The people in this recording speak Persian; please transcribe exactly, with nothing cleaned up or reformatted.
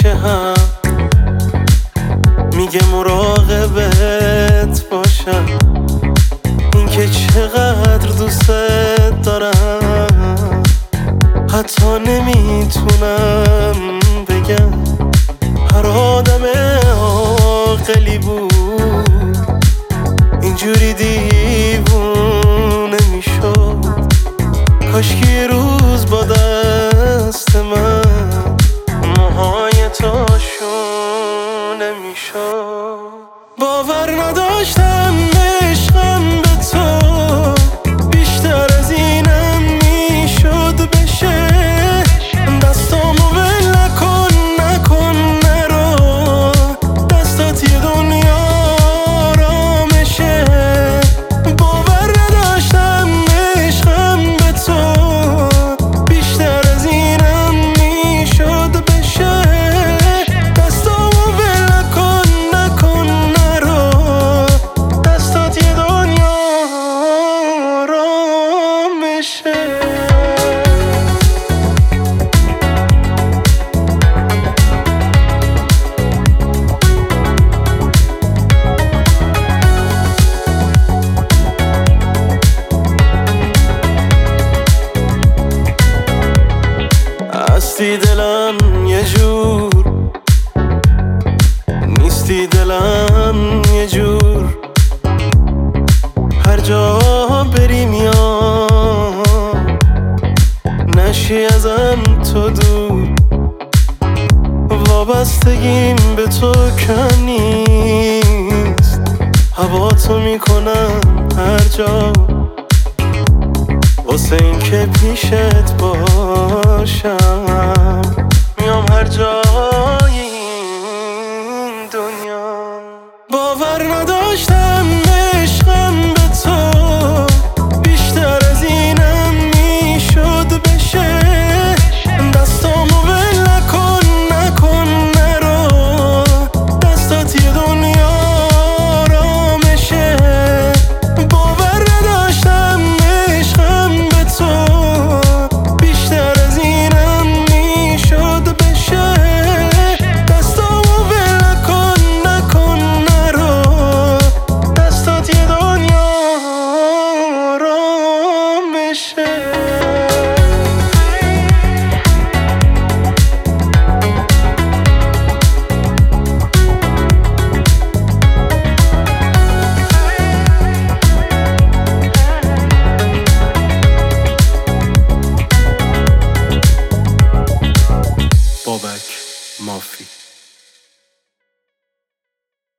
همیشه هم میگه مراقبت باشم، این که چقدر دوست دارم حتی نمیتونم بگم. هر آدم عاقلی بود اینجوری دیوونه میشد، کاشکی یه روز با دست من موهای تاشونه میشد. باور نداشتم عشقم به تو بیشتر از اینم میشد بشه. دستامو ول نکن نکن نرو، دستات یه دنیا آرامشه. باور نداشتم عشقم به تو بیشتر از اینم میشد بشه. دستامو ول نکن نکن نرو، دستات یه دنیا آرامشه. هستی دلم یه جور، نیستی دلم یه جور. هر جا بری میام، نشی ازم تو دور. وابستگیم به تو کم نیست، هوا تو میکنم هر جا واسه این که پیشت باشم. میام هر جای این دنیا. باور ندارم